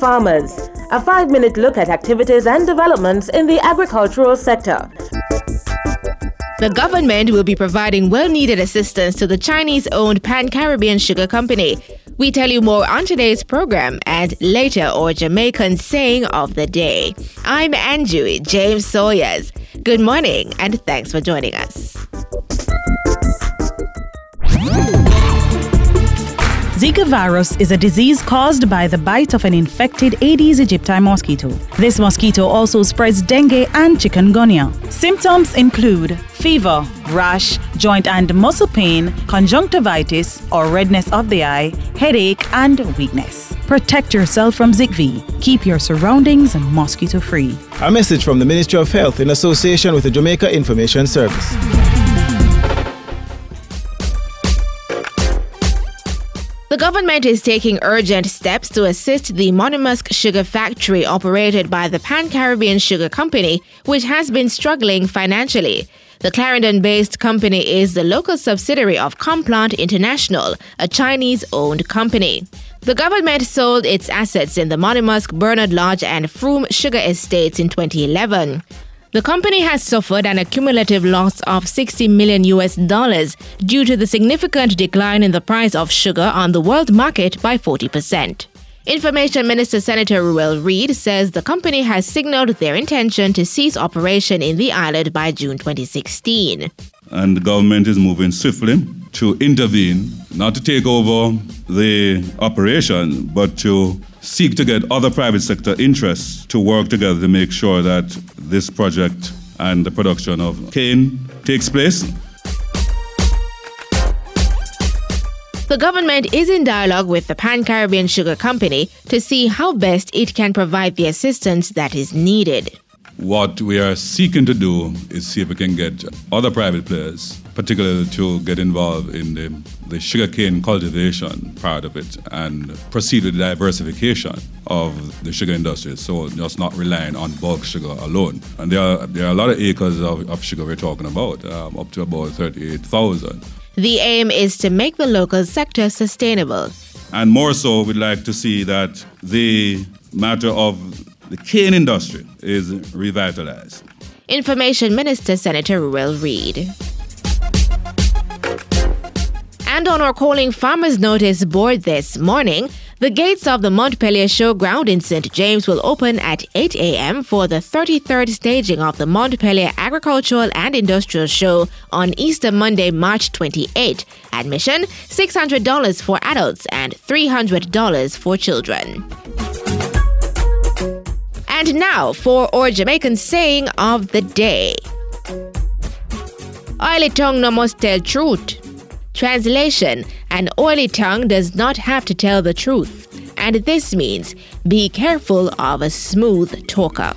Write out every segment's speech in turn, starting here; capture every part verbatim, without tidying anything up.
Farmers, a five-minute look at activities and developments in the agricultural sector. The government will be providing well-needed assistance to the Chinese-owned Pan-Caribbean Sugar Company. We tell you more on today's program and later our Jamaican saying of the day. I'm Angie James Sawyers. Good morning and thanks for joining us. Zika virus is a disease caused by the bite of an infected Aedes aegypti mosquito. This mosquito also spreads dengue and chikungunya. Symptoms include fever, rash, joint and muscle pain, conjunctivitis or redness of the eye, headache and weakness. Protect yourself from Z I C V. Keep your surroundings mosquito-free. A message from the Ministry of Health in association with the Jamaica Information Service. The government is taking urgent steps to assist the Monimusk Sugar Factory operated by the Pan-Caribbean Sugar Company, which has been struggling financially. The Clarendon-based company is the local subsidiary of Complant International, a Chinese-owned company. The government sold its assets in the Monimusk, Bernard Lodge and Froome sugar estates in twenty eleven. The company has suffered an accumulative loss of sixty million U S dollars due to the significant decline in the price of sugar on the world market by forty percent. Information Minister Senator Ruel Reid says the company has signaled their intention to cease operation in the island by June twenty sixteen. And the government is moving swiftly to intervene, not to take over the operation, but to seek to get other private sector interests to work together to make sure that this project and the production of cane takes place. The government is in dialogue with the Pan-Caribbean Sugar Company to see how best it can provide the assistance that is needed. What we are seeking to do is see if we can get other private players, particularly to get involved in the, the sugarcane cultivation part of it and proceed with the diversification of the sugar industry, so just not relying on bulk sugar alone. And there are, there are a lot of acres of, of sugar we're talking about, um, up to about thirty-eight thousand. The aim is to make the local sector sustainable. And more so, we'd like to see that the matter of the cane industry is revitalized. Information Minister Senator Ruel Reid. And on our Calling Farmers Notice board this morning, the gates of the Montpelier Showground in Saint James will open at eight a.m. for the thirty-third staging of the Montpelier Agricultural and Industrial Show on Easter Monday, March twenty-eighth. Admission six hundred dollars for adults and three hundred dollars for children. And now for our Jamaican saying of the day. Oily tongue no must tell truth. Translation: an oily tongue does not have to tell the truth. And this means be careful of a smooth talker.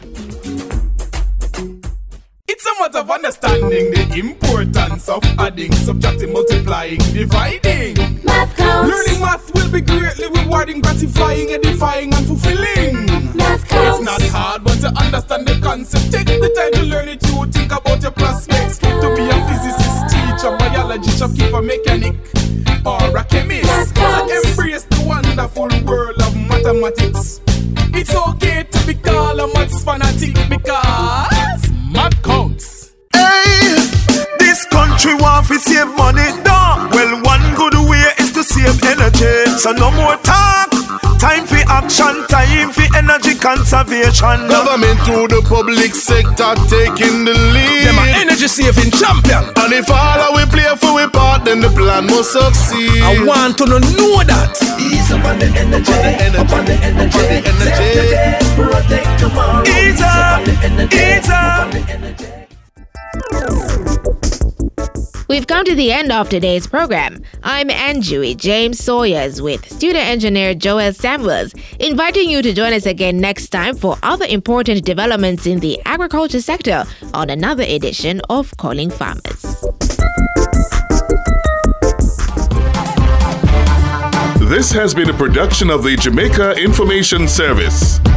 It's a matter of understanding the importance of adding, subtracting, multiplying, dividing. Math counts. Learning math will be greatly rewarding, gratifying, edifying, and fulfilling. Math counts. It's not hard, but to understand the concept, take the time to learn it. You think about your prospects. To be a physicist, teacher, biology, shopkeeper, mechanic, or a chemist. So embrace the wonderful world of mathematics. It's okay to be called a maths fanatic because math counts. Hey, this country want to save money, no. Well, one good way is to save energy. So no more talk. Time for action, time for energy conservation. Government through the public sector taking the lead. Them are energy saving champion. And if all we play for we part, then the plan must succeed. I want to know that. Ease up on the energy, up on the energy, save today, protect tomorrow. Ease up, ease up. We've come to the end of today's program. I'm Angie James Sawyers with studio engineer Joel Samuels, inviting you to join us again next time for other important developments in the agriculture sector on another edition of Calling Farmers. This has been a production of the Jamaica Information Service.